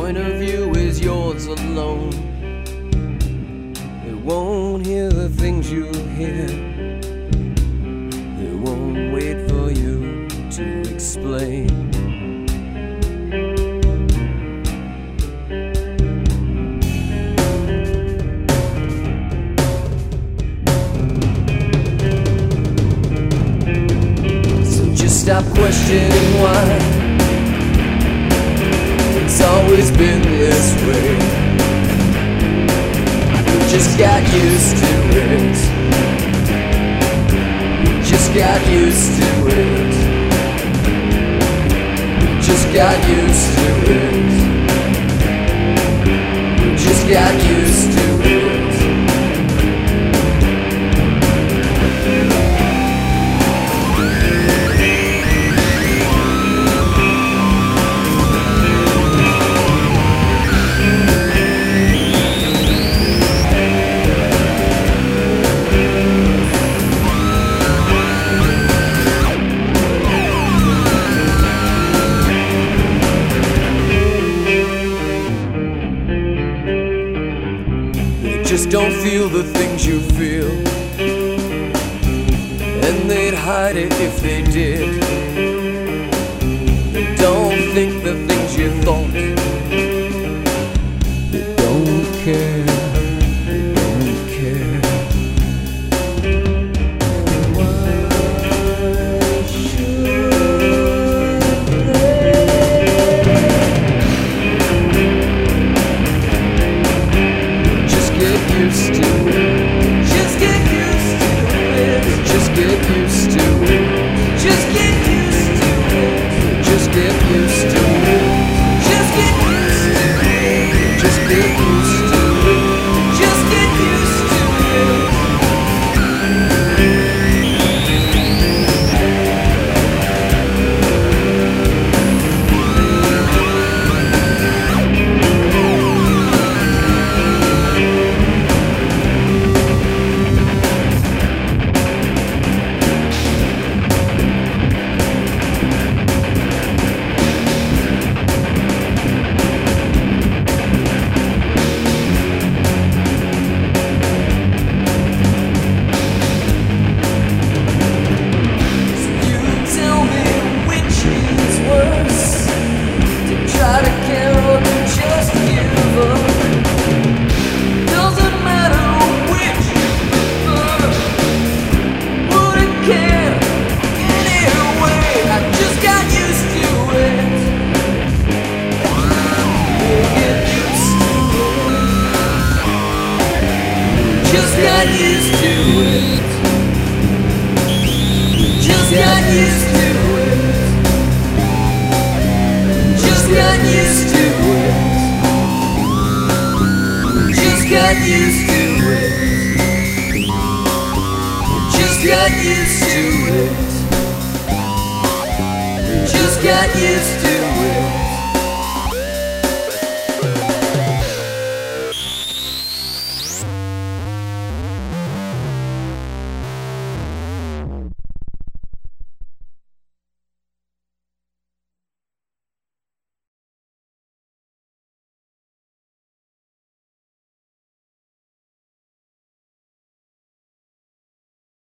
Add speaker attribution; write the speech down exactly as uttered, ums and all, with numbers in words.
Speaker 1: point of view is yours alone. They won't hear the things you hear. They won't wait for you to explain. So just stop questioning why. It's always been this way. We just got used to it. We just got used to it. We just got used to it. We just got used to it. Just don't feel the things you feel, and they'd hide it if they did. They don't think the things you thought. They don't care. They don't care. Why should used to it. Just get used to it. Just get used to it. Just get used to it. Just get used to it. Just get used to it. Just get used to it. Just get used to it. Just got used to it. Just got used to it. Just got used to it. Just got used to it. Just got used to it. Just got used to it.